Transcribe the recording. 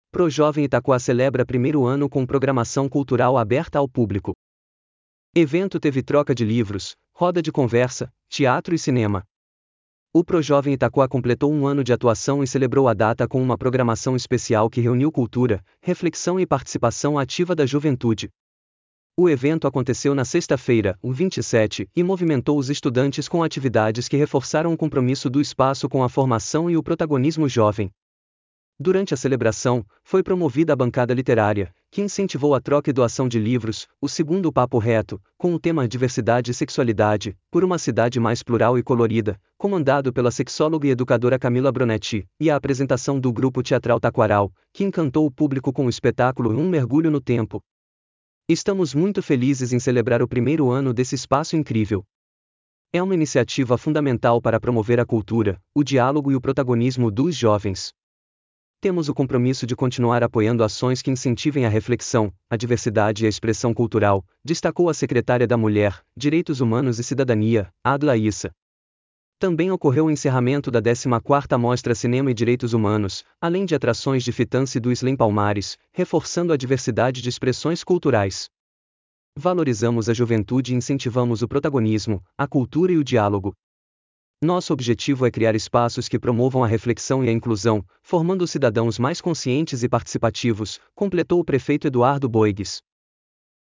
ProJovem Itaquá celebra primeiro ano com programação cultural aberta ao público. Evento teve troca de livros, roda de conversa, teatro e cinema. O ProJovem Itaquá completou um ano de atuação e celebrou a data com uma programação especial que reuniu cultura, reflexão e participação ativa da juventude. O evento aconteceu na sexta-feira, o 27, e movimentou os estudantes com atividades que reforçaram o compromisso do espaço com a formação e o protagonismo jovem. Durante a celebração, foi promovida a bancada literária, que incentivou a troca e doação de livros, o segundo Papo Reto, com o tema Diversidade e Sexualidade, por uma cidade mais plural e colorida, comandado pela sexóloga e educadora Camila Bronetti, e a apresentação do grupo teatral Taquaral, que encantou o público com o espetáculo Um Mergulho no Tempo. Estamos muito felizes em celebrar o primeiro ano desse espaço incrível. É uma iniciativa fundamental para promover a cultura, o diálogo e o protagonismo dos jovens. Temos o compromisso de continuar apoiando ações que incentivem a reflexão, a diversidade e a expressão cultural, destacou a secretária da Mulher, Direitos Humanos e Cidadania, Adla Issa. Também ocorreu o encerramento da 14ª Mostra Cinema e Direitos Humanos, além de atrações de Fitance do Slam Palmares, reforçando a diversidade de expressões culturais. Valorizamos a juventude e incentivamos o protagonismo, a cultura e o diálogo. Nosso objetivo é criar espaços que promovam a reflexão e a inclusão, formando cidadãos mais conscientes e participativos, completou o prefeito Eduardo Boigues.